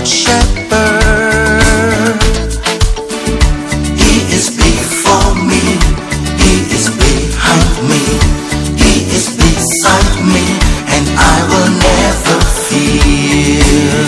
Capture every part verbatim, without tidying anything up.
shepherd. He is before me, He is behind me, He is beside me, and I will never fear.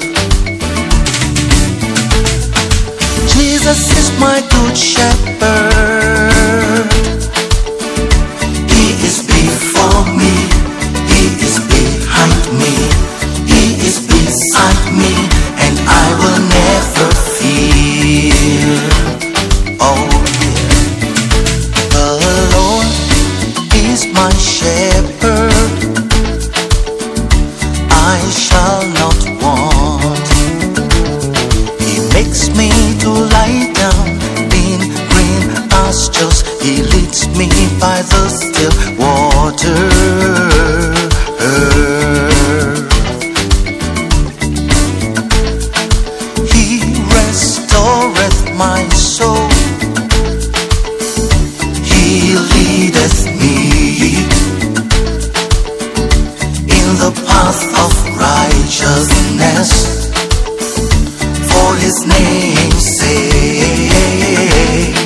Jesus is my good shepherd. He is before me, He is behind me, He is beside me, and I will never fear. Oh yeah. The Lord is my shepherd, I shall not want. He makes me to lie down in green pastures, He leads me by the still water. He restoreth my soul, He leadeth me in the path of righteousness for His name's sake.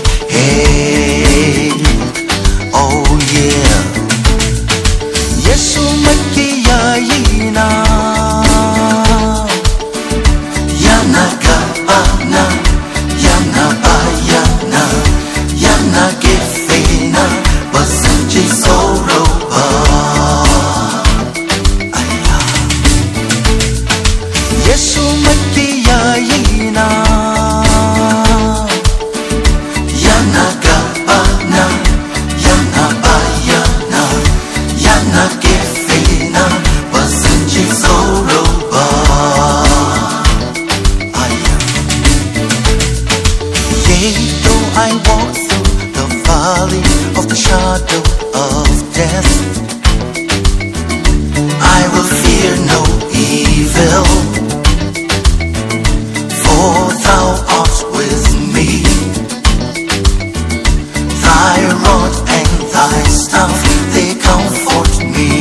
Oh yeah. Yesu magiyayina, yanagabana, yanabayana, yanagefena, basanji soroba. Yesu magiyayina, yanagabana, yanabayana, yanagefena, basanji soroba. Yea, though I walk through the valley of the shadow of death, I will fear no evil, for Thou art with me. Thy rod and Thy staff, they comfort me.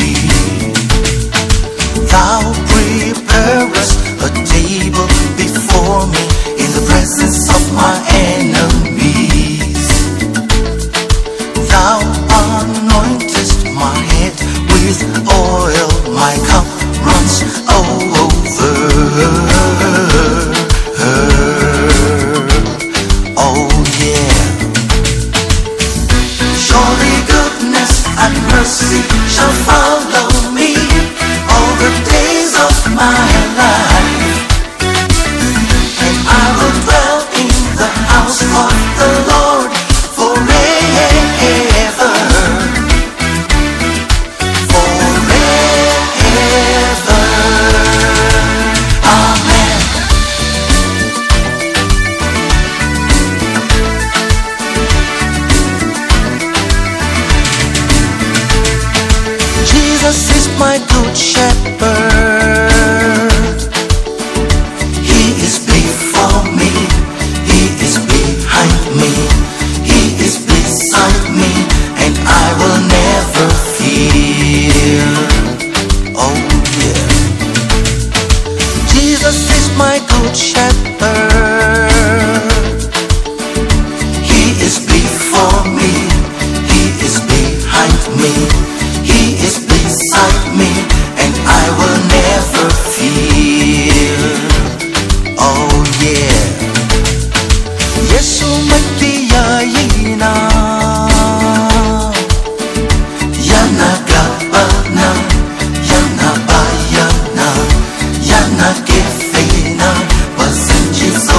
Thou preparest a table before me in the presence of my enemies. Thou anointest my head with oil, my cup runs over. Oh yeah. Surely goodness and mercy shall follow me all the days of my life, and I will dwell in the house of the Lord forever, forever. Amen. Jesus is my good shepherd. He is before me, He is behind me, He is beside me, and I will never fear. Oh yeah. Jesus is my good shepherd. He is before me, He is behind me, He is beside me, and I will never fear. Oh yeah. Yesu magiyayina, yanagabana, yanabayana, yanagefena, basanji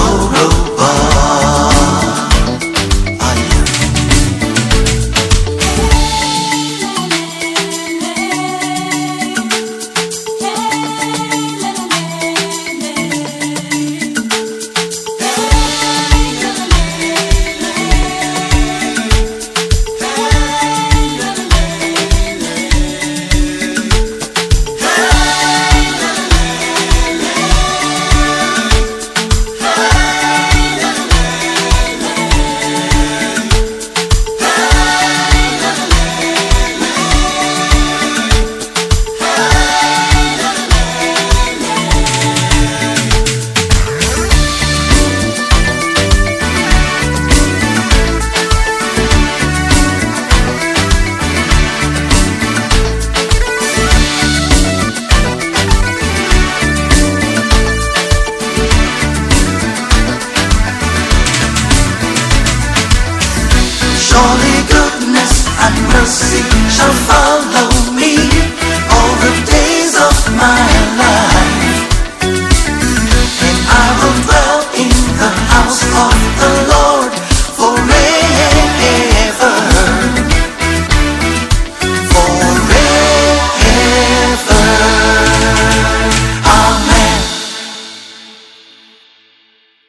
mercy shall follow me all the days of my life, and I will dwell in the house of